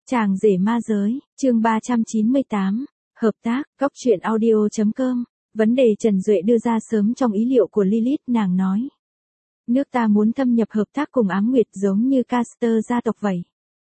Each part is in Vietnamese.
Chàng rể ma giới, chương 398, hợp tác, góc truyện audio.com, vấn đề Trần Duệ đưa ra sớm trong ý liệu của Lilith, nàng nói. Nước ta muốn thâm nhập hợp tác cùng Ám Nguyệt giống như Caster gia tộc vậy.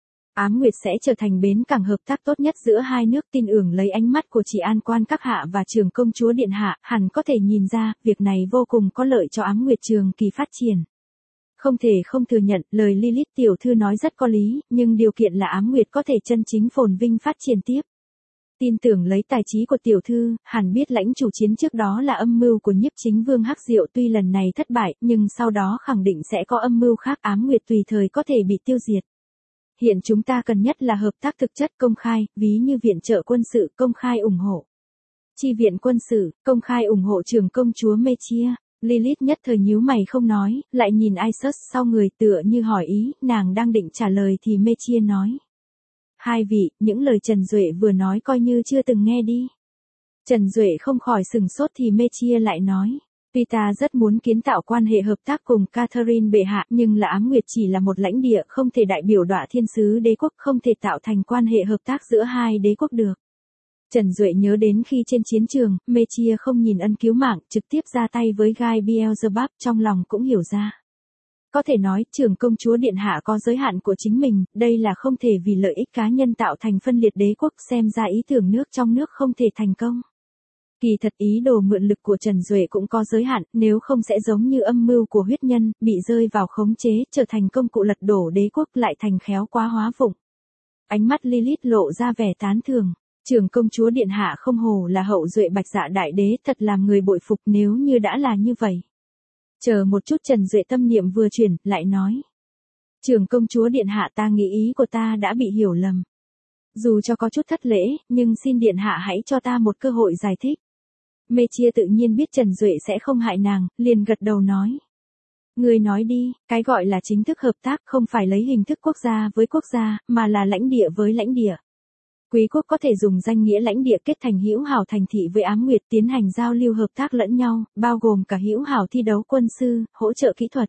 Ám Nguyệt sẽ trở thành bến cảng hợp tác tốt nhất giữa hai nước, tin ưởng lấy ánh mắt của chị An Quan các hạ và Trường Công Chúa Điện Hạ, hẳn có thể nhìn ra, việc này vô cùng có lợi cho Ám Nguyệt trường kỳ phát triển. Không thể không thừa nhận, lời Lilith tiểu thư nói rất có lý, nhưng điều kiện là Ám Nguyệt có thể chân chính phồn vinh phát triển tiếp. Tin tưởng lấy tài trí của tiểu thư, hẳn biết lãnh chủ chiến trước đó là âm mưu của Nhiếp Chính Vương Hắc Diệu, tuy lần này thất bại, nhưng sau đó khẳng định sẽ có âm mưu khác, Ám Nguyệt tùy thời có thể bị tiêu diệt. Hiện chúng ta cần nhất là hợp tác thực chất công khai, ví như viện trợ quân sự, công khai ủng hộ. Chi viện quân sự, công khai ủng hộ Trường Công Chúa Mechia. Lilith nhất thời nhíu mày không nói, lại nhìn Isus sau người tựa như hỏi ý, nàng đang định trả lời thì Mechia nói. Hai vị, những lời Trần Duệ vừa nói coi như chưa từng nghe đi. Trần Duệ không khỏi sừng sốt thì Mechia lại nói. Tuy ta rất muốn kiến tạo quan hệ hợp tác cùng Catherine bệ hạ, nhưng là Ám Nguyệt chỉ là một lãnh địa, không thể đại biểu Đọa Thiên Sứ đế quốc, không thể tạo thành quan hệ hợp tác giữa hai đế quốc được. Trần Duệ nhớ đến khi trên chiến trường, Mechia không nhìn ân cứu mạng, trực tiếp ra tay với Guy Beelzebub, trong lòng cũng hiểu ra. Có thể nói, Trường Công Chúa Điện Hạ có giới hạn của chính mình, đây là không thể vì lợi ích cá nhân tạo thành phân liệt đế quốc, xem ra ý tưởng nước trong nước không thể thành công. Kỳ thật ý đồ mượn lực của Trần Duệ cũng có giới hạn, nếu không sẽ giống như âm mưu của huyết nhân, bị rơi vào khống chế, trở thành công cụ lật đổ đế quốc, lại thành khéo quá hóa phụng. Ánh mắt Lilith lộ ra vẻ tán thưởng. Trường Công Chúa Điện Hạ không hồ là hậu duệ Bạch Dạ Đại Đế, thật làm người bội phục nếu như đã là như vậy. Chờ một chút, Trần Duệ tâm niệm vừa chuyển, lại nói. Trường Công Chúa Điện Hạ, ta nghĩ ý của ta đã bị hiểu lầm. Dù cho có chút thất lễ, nhưng xin Điện Hạ hãy cho ta một cơ hội giải thích. Mechia tự nhiên biết Trần Duệ sẽ không hại nàng, liền gật đầu nói. Người nói đi, cái gọi là chính thức hợp tác không phải lấy hình thức quốc gia với quốc gia, mà là lãnh địa với lãnh địa. Quý quốc có thể dùng danh nghĩa lãnh địa kết thành hữu hảo thành thị với Ám Nguyệt, tiến hành giao lưu hợp tác lẫn nhau, bao gồm cả hữu hảo thi đấu quân sư, hỗ trợ kỹ thuật.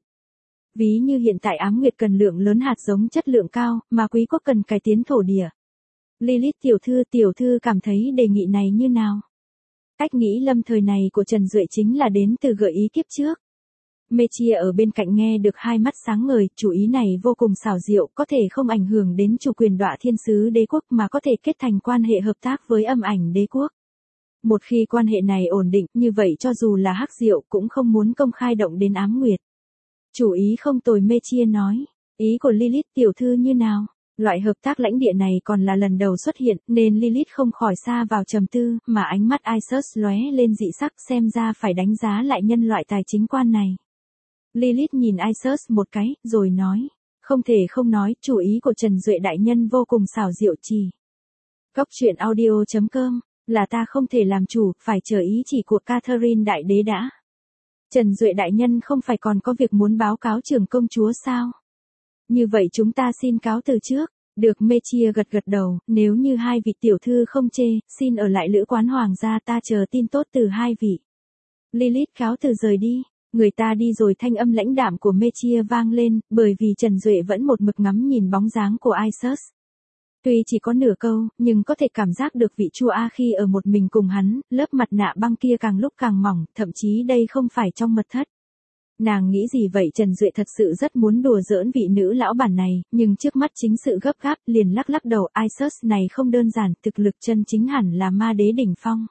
Ví như hiện tại Ám Nguyệt cần lượng lớn hạt giống chất lượng cao, mà quý quốc cần cải tiến thổ địa. Lilith tiểu thư cảm thấy đề nghị này như nào? Cách nghĩ lâm thời này của Trần Duệ chính là đến từ gợi ý kiếp trước. Mechia ở bên cạnh nghe được hai mắt sáng ngời, chủ ý này vô cùng xảo diệu, có thể không ảnh hưởng đến chủ quyền Đọa Thiên Sứ đế quốc mà có thể kết thành quan hệ hợp tác với Âm Ảnh đế quốc. Một khi quan hệ này ổn định, như vậy cho dù là Hắc Diệu cũng không muốn công khai động đến Ám Nguyệt. Chủ ý không tồi, Mechia nói. Ý của Lilith tiểu thư như nào? Loại hợp tác lãnh địa này còn là lần đầu xuất hiện, nên Lilith không khỏi xa vào trầm tư, mà ánh mắt Isus lóe lên dị sắc, xem ra phải đánh giá lại nhân loại tài chính quan này. Lilith nhìn Isus một cái, rồi nói. Không thể không nói, chủ ý của Trần Duệ đại nhân vô cùng xảo diệu chỉ. Góc truyện audio.com, là ta không thể làm chủ, phải chờ ý chỉ của Catherine đại đế đã. Trần Duệ đại nhân không phải còn có việc muốn báo cáo Trường Công Chúa sao? Như vậy chúng ta xin cáo từ trước. Được, Mechia gật đầu, nếu như hai vị tiểu thư không chê, xin ở lại lữ quán hoàng gia, ta chờ tin tốt từ hai vị. Lilith cáo từ rời đi. Người ta đi rồi, thanh âm lãnh đạm của Mechia vang lên, bởi vì Trần Duệ vẫn một mực ngắm nhìn bóng dáng của Isus. Tuy chỉ có nửa câu, nhưng có thể cảm giác được vị chua A khi ở một mình cùng hắn, lớp mặt nạ băng kia càng lúc càng mỏng, thậm chí đây không phải trong mật thất. Nàng nghĩ gì vậy? Trần Duệ thật sự rất muốn đùa giỡn vị nữ lão bản này, nhưng trước mắt chính sự gấp gáp, liền lắc đầu, Isus này không đơn giản, thực lực chân chính hẳn là ma đế đỉnh phong.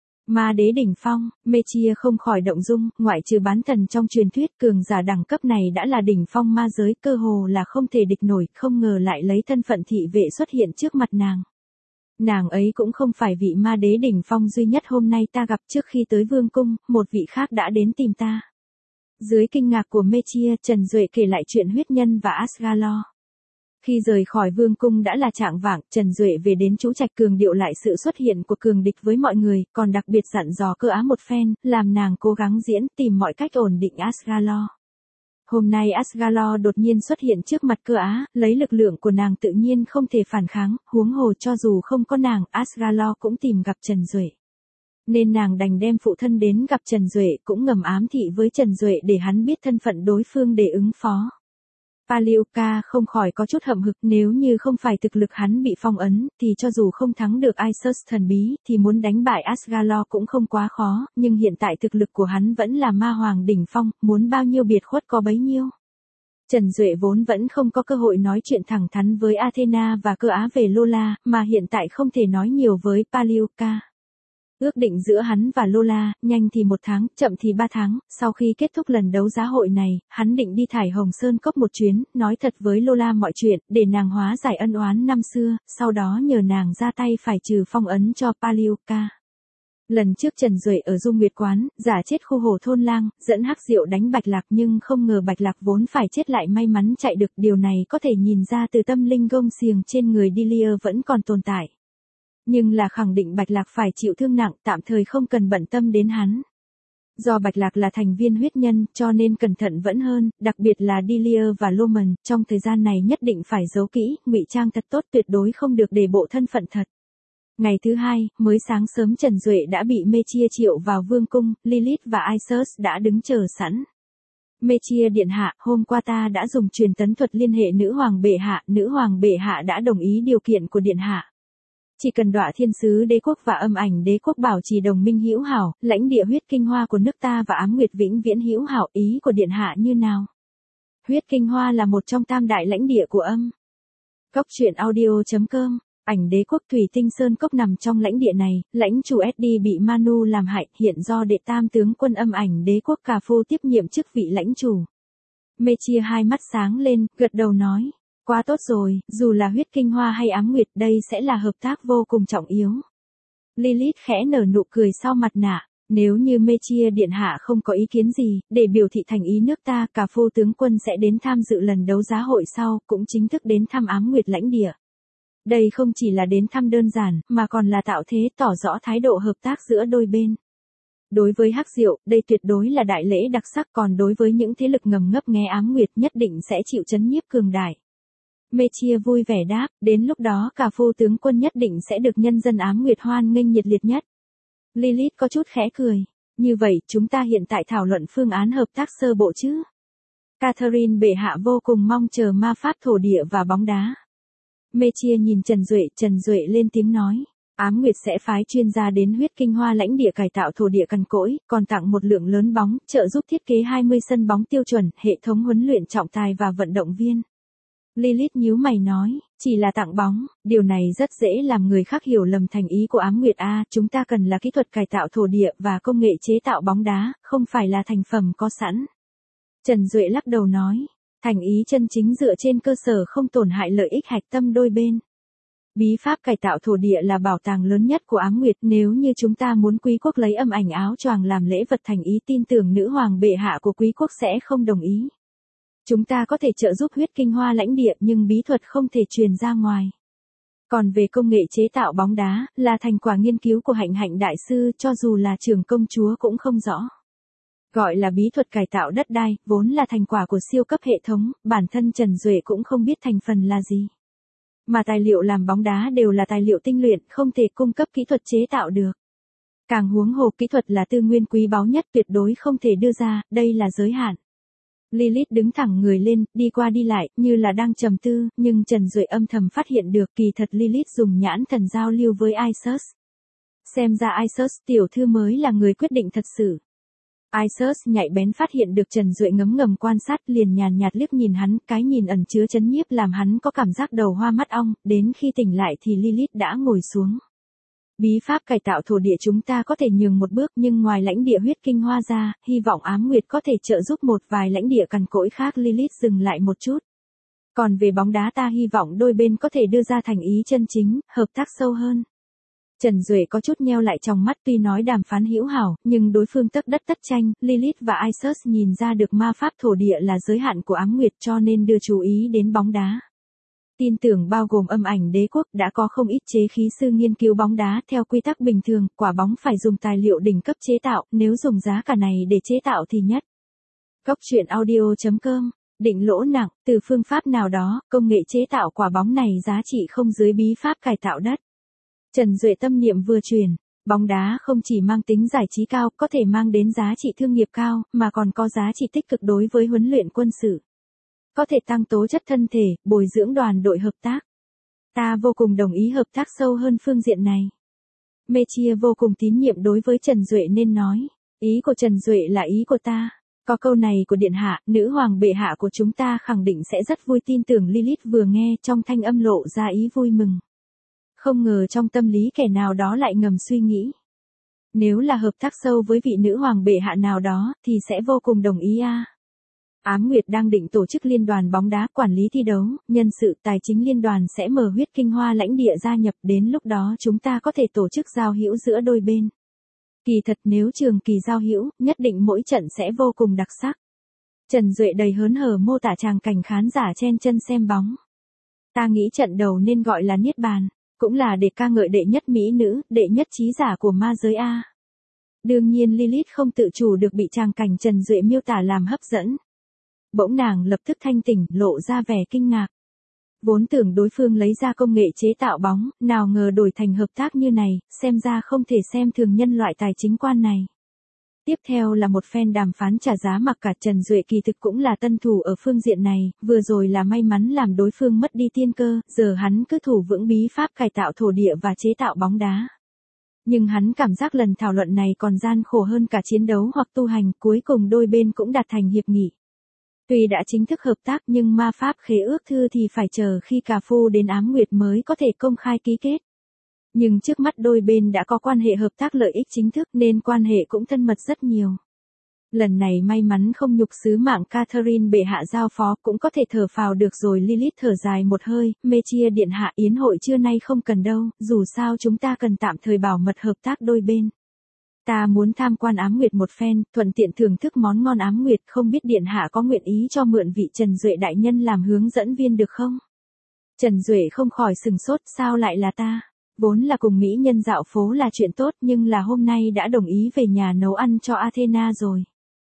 Ma đế đỉnh phong, Mechia không khỏi động dung, ngoại trừ bán thần trong truyền thuyết, cường giả đẳng cấp này đã là đỉnh phong ma giới, cơ hồ là không thể địch nổi, không ngờ lại lấy thân phận thị vệ xuất hiện trước mặt nàng. Nàng ấy cũng không phải vị ma đế đỉnh phong duy nhất hôm nay ta gặp, trước khi tới vương cung, một vị khác đã đến tìm ta. Dưới kinh ngạc của Mechia, Trần Duệ kể lại chuyện huyết nhân và Asgalor. Khi rời khỏi vương cung đã là chạng vạng, Trần Duệ về đến trú trạch cường điệu lại sự xuất hiện của cường địch với mọi người, còn đặc biệt dặn dò Cơ Á một phen, làm nàng cố gắng diễn, tìm mọi cách ổn định Asgalor. Hôm nay Asgalor đột nhiên xuất hiện trước mặt Cơ Á, lấy lực lượng của nàng tự nhiên không thể phản kháng, huống hồ cho dù không có nàng, Asgalor cũng tìm gặp Trần Duệ. Nên nàng đành đem phụ thân đến gặp Trần Duệ, cũng ngầm ám thị với Trần Duệ để hắn biết thân phận đối phương để ứng phó. Pagliuca không khỏi có chút hậm hực, nếu như không phải thực lực hắn bị phong ấn, thì cho dù không thắng được Isus thần bí, thì muốn đánh bại Asgalor cũng không quá khó, nhưng hiện tại thực lực của hắn vẫn là ma hoàng đỉnh phong, muốn bao nhiêu biệt khuất có bấy nhiêu. Trần Duệ vốn vẫn không có cơ hội nói chuyện thẳng thắn với Athena và Cơ Á về Lola, mà hiện tại không thể nói nhiều với Pagliuca. Ước định giữa hắn và Lola, nhanh thì 1 tháng, chậm thì 3 tháng, sau khi kết thúc lần đấu giá hội này, hắn định đi Thải Hồng Sơn Cốc một chuyến, nói thật với Lola mọi chuyện, để nàng hóa giải ân oán năm xưa, sau đó nhờ nàng ra tay phải trừ phong ấn cho Pagliuca. Lần trước Trần Duệ ở Dung Nguyệt Quán, giả chết khu hồ thôn lang, dẫn Hắc Diệu đánh Bạch Lạc nhưng không ngờ Bạch Lạc vốn phải chết lại may mắn chạy được, điều này có thể nhìn ra từ tâm linh gông xiềng trên người Delia vẫn còn tồn tại. Nhưng là khẳng định Bạch Lạc phải chịu thương nặng, tạm thời không cần bận tâm đến hắn. Do Bạch Lạc là thành viên huyết nhân, cho nên cẩn thận vẫn hơn, đặc biệt là Delia và Loman, trong thời gian này nhất định phải giấu kỹ, ngụy trang thật tốt, tuyệt đối không được để bộ thân phận thật. Ngày thứ 2, mới sáng sớm Trần Duệ đã bị Mechia triệu vào vương cung, Lilith và Isus đã đứng chờ sẵn. Mechia điện hạ, hôm qua ta đã dùng truyền tấn thuật liên hệ nữ hoàng bệ hạ đã đồng ý điều kiện của điện hạ. Chỉ cần Đọa Thiên Sứ Đế quốc và Âm Ảnh Đế quốc bảo trì đồng minh hữu hảo, lãnh địa huyết kinh hoa của nước ta và Ám Nguyệt vĩnh viễn hữu hảo, ý của điện hạ như nào? Huyết kinh hoa là một trong tam đại lãnh địa của Âm. Cốc truyện audio.com. Ảnh Đế quốc Thủy Tinh Sơn Cốc nằm trong lãnh địa này, lãnh chủ SD bị Manu làm hại, hiện do đệ tam tướng quân Âm Ảnh Đế quốc Cà Phô tiếp nhiệm chức vị lãnh chủ. Mechia hai mắt sáng lên, gật đầu nói. Quá tốt rồi, dù là huyết kinh hoa hay ám nguyệt, đây sẽ là hợp tác vô cùng trọng yếu. Lilith khẽ nở nụ cười sau mặt nạ, nếu như Mechia điện hạ không có ý kiến gì, để biểu thị thành ý nước ta, Cà Phô tướng quân sẽ đến tham dự lần đấu giá hội sau, cũng chính thức đến thăm ám nguyệt lãnh địa. Đây không chỉ là đến thăm đơn giản, mà còn là tạo thế tỏ rõ thái độ hợp tác giữa đôi bên. Đối với Hắc Diệu, đây tuyệt đối là đại lễ đặc sắc, còn đối với những thế lực ngầm ngấp nghé ám nguyệt nhất định sẽ chịu chấn nhiếp cường đại. Mechia vui vẻ đáp, đến lúc đó Cà Phô tướng quân nhất định sẽ được nhân dân ám nguyệt hoan nghênh nhiệt liệt nhất. Lilith có chút khẽ cười, như vậy chúng ta hiện tại thảo luận phương án hợp tác sơ bộ chứ. Catherine bệ hạ vô cùng mong chờ ma pháp thổ địa và bóng đá. Mechia nhìn Trần Duệ lên tiếng nói. Ám Nguyệt sẽ phái chuyên gia đến huyết kinh hoa lãnh địa cải tạo thổ địa cằn cỗi, còn tặng một lượng lớn bóng, trợ giúp thiết kế 20 sân bóng tiêu chuẩn, hệ thống huấn luyện trọng tài và vận động viên. Lilith nhíu mày nói, chỉ là tặng bóng, điều này rất dễ làm người khác hiểu lầm thành ý của Ám Nguyệt a, chúng ta cần là kỹ thuật cải tạo thổ địa và công nghệ chế tạo bóng đá, không phải là thành phẩm có sẵn. Trần Duệ lắc đầu nói, thành ý chân chính dựa trên cơ sở không tổn hại lợi ích hạch tâm đôi bên. Bí pháp cải tạo thổ địa là bảo tàng lớn nhất của Ám Nguyệt, nếu như chúng ta muốn quý quốc lấy Âm Ảnh áo choàng làm lễ vật thành ý, tin tưởng nữ hoàng bệ hạ của quý quốc sẽ không đồng ý. Chúng ta có thể trợ giúp huyết kinh hoa lãnh địa nhưng bí thuật không thể truyền ra ngoài. Còn về công nghệ chế tạo bóng đá, là thành quả nghiên cứu của Hạnh đại sư, cho dù là trưởng công chúa cũng không rõ. Gọi là bí thuật cải tạo đất đai, vốn là thành quả của siêu cấp hệ thống, bản thân Trần Duệ cũng không biết thành phần là gì. Mà tài liệu làm bóng đá đều là tài liệu tinh luyện, không thể cung cấp kỹ thuật chế tạo được. Càng huống hồ kỹ thuật là tư nguyên quý báu nhất, tuyệt đối không thể đưa ra, đây là giới hạn. Lilith đứng thẳng người lên, đi qua đi lại, như là đang trầm tư, nhưng Trần Duệ âm thầm phát hiện được kỳ thật Lilith dùng nhãn thần giao lưu với Isus. Xem ra Isus tiểu thư mới là người quyết định thật sự. Isus nhạy bén phát hiện được Trần Duệ ngấm ngầm quan sát, liền nhàn nhạt liếc nhìn hắn, cái nhìn ẩn chứa chấn nhiếp làm hắn có cảm giác đầu hoa mắt ong, đến khi tỉnh lại thì Lilith đã ngồi xuống. Bí pháp cải tạo thổ địa chúng ta có thể nhường một bước, nhưng ngoài lãnh địa huyết kinh hoa ra, hy vọng Ám Nguyệt có thể trợ giúp một vài lãnh địa cằn cỗi khác. Lilith dừng lại một chút. Còn về bóng đá ta hy vọng đôi bên có thể đưa ra thành ý chân chính, hợp tác sâu hơn. Trần Duệ có chút nheo lại trong mắt, tuy nói đàm phán hữu hảo, nhưng đối phương tất đất tất tranh, Lilith và Isus nhìn ra được ma pháp thổ địa là giới hạn của Ám Nguyệt, cho nên đưa chú ý đến bóng đá. Tin tưởng bao gồm Âm Ảnh Đế quốc đã có không ít chế khí sư nghiên cứu bóng đá, theo quy tắc bình thường, quả bóng phải dùng tài liệu đỉnh cấp chế tạo, nếu dùng giá cả này để chế tạo thì nhất. Cốc truyện audio.com, định lỗ nặng, từ phương pháp nào đó, công nghệ chế tạo quả bóng này giá trị không dưới bí pháp cải tạo đất. Trần Duệ tâm niệm vừa truyền, bóng đá không chỉ mang tính giải trí cao, có thể mang đến giá trị thương nghiệp cao, mà còn có giá trị tích cực đối với huấn luyện quân sự. có thể tăng tố chất thân thể, bồi dưỡng đoàn đội hợp tác. Ta vô cùng đồng ý hợp tác sâu hơn phương diện này. Mechia vô cùng tín nhiệm đối với Trần Duệ nên nói. Ý của Trần Duệ là ý của ta. Có câu này của Điện Hạ, nữ hoàng bệ hạ của chúng ta khẳng định sẽ rất vui, tin tưởng Lilith vừa nghe trong thanh âm lộ ra ý vui mừng. Không ngờ trong tâm lý kẻ nào đó lại ngầm suy nghĩ. Nếu là hợp tác sâu với vị nữ hoàng bệ hạ nào đó thì sẽ vô cùng đồng ý a. Ám Nguyệt đang định tổ chức liên đoàn bóng đá, quản lý thi đấu, nhân sự, tài chính liên đoàn sẽ mở huyết kinh hoa lãnh địa gia nhập, đến lúc đó chúng ta có thể tổ chức giao hữu giữa đôi bên. Kỳ thật nếu trường kỳ giao hữu, nhất định mỗi trận sẽ vô cùng đặc sắc. Trần Duệ đầy hớn hở mô tả tràng cảnh khán giả chen chân xem bóng. Ta nghĩ trận đầu nên gọi là Niết Bàn, cũng là để ca ngợi đệ nhất mỹ nữ, đệ nhất trí giả của ma giới A. Đương nhiên Lilith không tự chủ được bị tràng cảnh Trần Duệ miêu tả làm hấp dẫn. Bỗng nàng lập tức thanh tỉnh, lộ ra vẻ kinh ngạc. Vốn tưởng đối phương lấy ra công nghệ chế tạo bóng, nào ngờ đổi thành hợp tác như này, xem ra không thể xem thường nhân loại tài chính quan này. Tiếp theo là một phen đàm phán trả giá, mặc cả Trần Duệ kỳ thực cũng là tân thủ ở phương diện này, vừa rồi là may mắn làm đối phương mất đi tiên cơ, giờ hắn cứ thủ vững bí pháp cải tạo thổ địa và chế tạo bóng đá. Nhưng hắn cảm giác lần thảo luận này còn gian khổ hơn cả chiến đấu hoặc tu hành, cuối cùng đôi bên cũng đạt thành hiệp nghị. Tuy đã chính thức hợp tác nhưng ma pháp khế ước thư thì phải chờ khi Cà Phu đến Ám Nguyệt mới có thể công khai ký kết. Nhưng trước mắt đôi bên đã có quan hệ hợp tác lợi ích chính thức nên quan hệ cũng thân mật rất nhiều. Lần này may mắn không nhục sứ mạng Catherine bệ hạ giao phó, cũng có thể thở phào được rồi. Lilith thở dài một hơi, Mechia điện hạ, yến hội trưa nay không cần đâu, dù sao chúng ta cần tạm thời bảo mật hợp tác đôi bên. Ta muốn tham quan Ám Nguyệt một phen, thuận tiện thưởng thức món ngon Ám Nguyệt, không biết điện hạ có nguyện ý cho mượn vị Trần Duệ đại nhân làm hướng dẫn viên được không? Trần Duệ không khỏi sừng sốt, sao lại là ta? Vốn là cùng mỹ nhân dạo phố là chuyện tốt, nhưng là hôm nay đã đồng ý về nhà nấu ăn cho Athena rồi.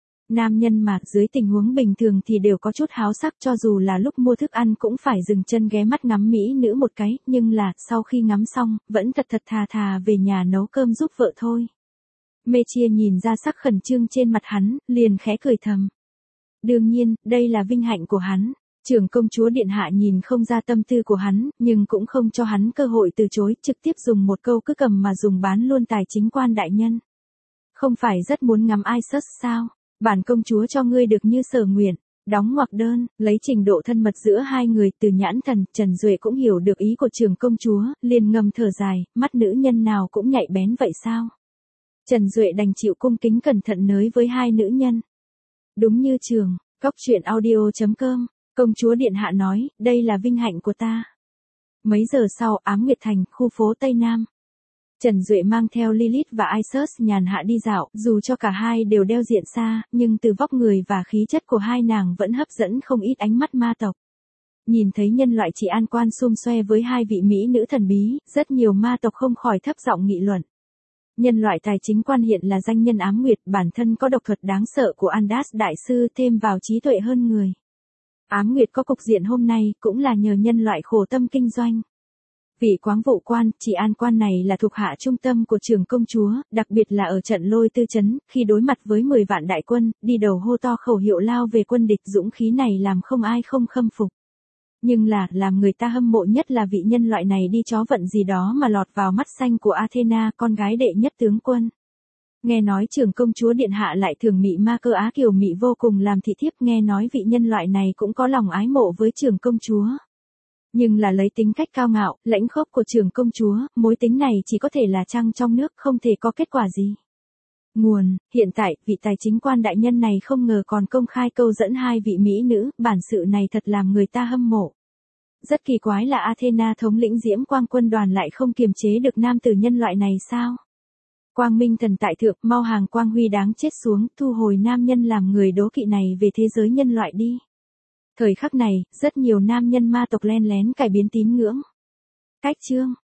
Nam nhân mà dưới tình huống bình thường thì đều có chút háo sắc, cho dù là lúc mua thức ăn cũng phải dừng chân ghé mắt ngắm mỹ nữ một cái, nhưng là sau khi ngắm xong, vẫn thật thà thà về nhà nấu cơm giúp vợ thôi. Mechia nhìn ra sắc khẩn trương trên mặt hắn, liền khẽ cười thầm. Đương nhiên, đây là vinh hạnh của hắn. Trưởng công chúa điện hạ nhìn không ra tâm tư của hắn, nhưng cũng không cho hắn cơ hội từ chối, trực tiếp dùng một câu cứ cầm mà dùng bán luôn tài chính quan đại nhân. Không phải rất muốn ngắm Isus sao? Bản công chúa cho ngươi được như sở nguyện. Đóng ngoặc đơn, lấy trình độ thân mật giữa hai người, từ nhãn thần, Trần Duệ cũng hiểu được ý của trưởng công chúa, liền ngầm thở dài, mắt nữ nhân nào cũng nhạy bén vậy sao? Trần Duệ đành chịu cung kính cẩn thận nới với hai nữ nhân. Đúng như trường, góc truyện audio.com, công chúa điện hạ nói, đây là vinh hạnh của ta. Mấy giờ sau, Ám Nguyệt Thành, khu phố Tây Nam. Trần Duệ mang theo Lilith và Isus nhàn hạ đi dạo, dù cho cả hai đều đeo diện xa, nhưng từ vóc người và khí chất của hai nàng vẫn hấp dẫn không ít ánh mắt ma tộc. Nhìn thấy nhân loại chỉ an quan xum xoe với hai vị mỹ nữ thần bí, rất nhiều ma tộc không khỏi thấp giọng nghị luận. Nhân loại tài chính quan hiện là danh nhân Ám Nguyệt, bản thân có độc thuật đáng sợ của Andas đại sư thêm vào trí tuệ hơn người. Ám Nguyệt có cục diện hôm nay cũng là nhờ nhân loại khổ tâm kinh doanh. Vị quáng vụ quan, chỉ an quan này là thuộc hạ trung tâm của trưởng công chúa, đặc biệt là ở trận Lôi Tư Trấn, khi đối mặt với 10 vạn đại quân, đi đầu hô to khẩu hiệu lao về quân địch, dũng khí này làm không ai không khâm phục. Nhưng làm người ta hâm mộ nhất là vị nhân loại này đi chó vận gì đó mà lọt vào mắt xanh của Athena, con gái đệ nhất tướng quân. Nghe nói trưởng công chúa điện hạ lại thường mị ma cơ Á Kiều mị vô cùng làm thị thiếp, nghe nói vị nhân loại này cũng có lòng ái mộ với trưởng công chúa. Nhưng là lấy tính cách cao ngạo, lãnh khốc của trưởng công chúa, mối tính này chỉ có thể là trăng trong nước, không thể có kết quả gì. Nguồn, hiện tại, vị tài chính quan đại nhân này không ngờ còn công khai câu dẫn hai vị mỹ nữ, bản sự này thật làm người ta hâm mộ. Rất kỳ quái là Athena thống lĩnh Diễm Quang quân đoàn lại không kiềm chế được nam tử nhân loại này sao? Quang Minh thần tại thượng, mau hàng quang huy đáng chết xuống, thu hồi nam nhân làm người đố kỵ này về thế giới nhân loại đi. Thời khắc này, rất nhiều nam nhân ma tộc len lén cải biến tín ngưỡng. Cách chương